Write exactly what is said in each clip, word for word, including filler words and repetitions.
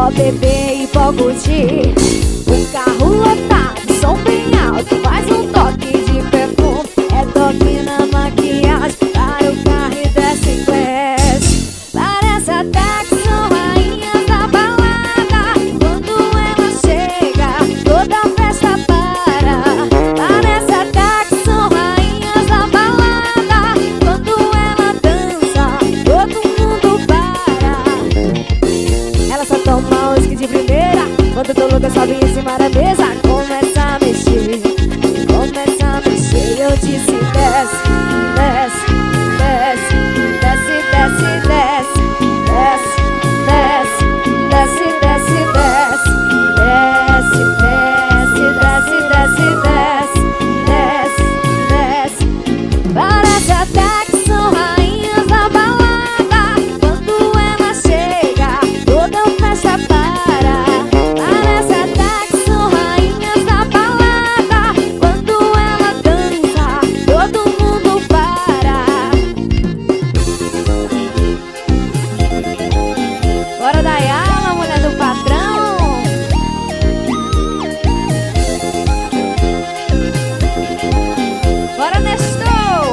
Pode beber e pode curtir. O carro lotado, som bem alto, faz um toque de perfume. É toque na maquiagem, para o carro e desce em flash. Parece até que são rainhas da balada. Quando ela chega, toda a festa para. Parece até que são rainhas da balada. Quando ela dança, todo mundo para. Ela só toma uísque de primeira, quando tô louca sobe em cima da mesa. Começa a mexer, começa a mexer. Eu disse desce, desce, desce, desce, desce, desce, desce, desce, desce, desce, desce, desce, desce, desce, desce, desce, desce. Parece até que são rainhas da balada. Quando ela chega, toda a festa para. Parece até que são rainhas da balada. Quando ela dança, todo mundo para. Bora Dayala, mulher do patrão. Bora Nestor.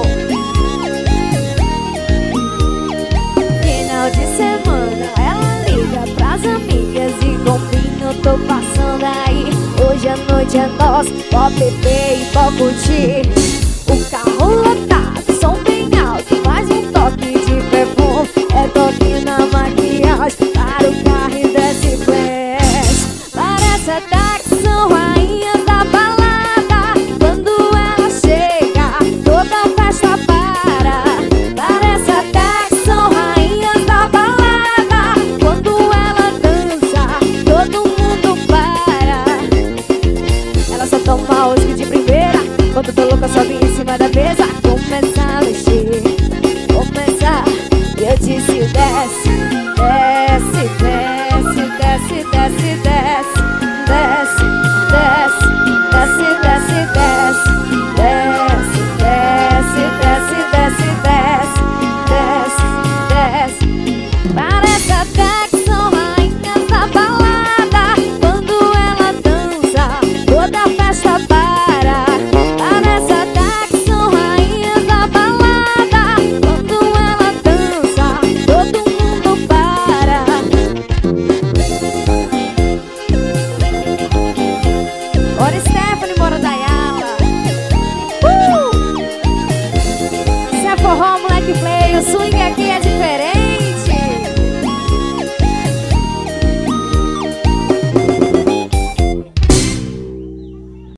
Final de semana ela liga pras amigas e combina, eu tô passando aí. Hoje a noite é nossa, pode beber e pode curtir. O carro lotado, som bem alto, faz um toque de perfume. É toque na maquiagem, para o carro e desce flash. Parece até que são rainhas da balada. Quando ela chega, toda a festa para. Parece até que são rainhas da balada. Quando ela dança, todo mundo para. Ela só toma uísque